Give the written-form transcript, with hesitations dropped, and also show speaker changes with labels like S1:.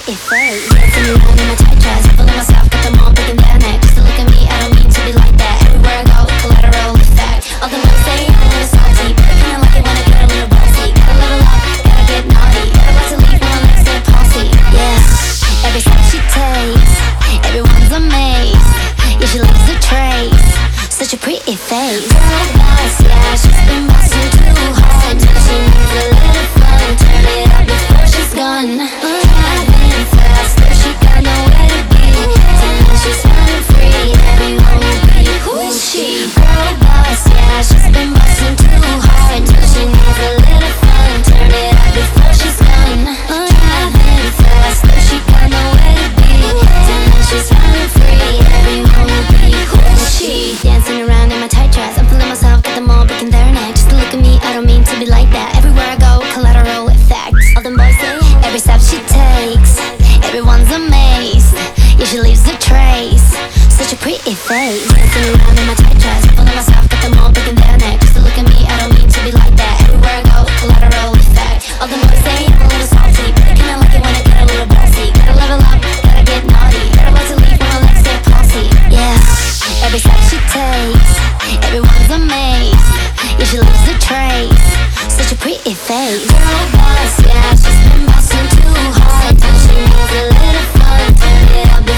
S1: pretty face. Dancing around in my tight dress, full of myself, got them all breaking their neck. Just to look at me, I don't mean to be like that. Everywhere I go, collateral effect. All the boys say I'm a little salty, but I kinda like it when I get a little bossy. Gotta level up, gotta get naughty. Gotta about to leave when my legs get posse. Yeah, every step she takes, everyone's amazed. Yeah, she leaves a trace, such a pretty face. Girl boss, yeah, she's been bossing too hard. Now she needs a little fun. Turn it up before she's gone. Driving fast, but she got nowhere to be. Tonight she's running free, everyone will be. Who is she? Girl boss, yeah, she's been bossing too hard. Now she needs a little fun. Turn it up before she's gone. Driving fast, but she got nowhere to be. Tonight she's running free, everyone will be. Who is she? Dancing around in my tight dress, I'm feeling myself, got them all breaking their neck. Just to look at me, I don't mean to be like that. Everywhere I go, collateral effect. All them boys say, every step she takes, everyone's amazed. Yeah, she leaves a trace, such a pretty face. Dancing around in my tight dress, full of myself, got them all breaking their neck. Just to look at me, I don't mean to be like that. Everywhere I go, collateral effect. All them boys say I'm a little salty, but I kinda like it when I get a little bossy. Gotta level up, gotta get naughty. Gotta about to leave when my legs get posse. Yeah, every step she takes, everyone's amazed. Yeah, she leaves a trace, such a pretty face. Girl boss, yeah, she's been bossing too hard. Now she needs a little fun. Turn it up.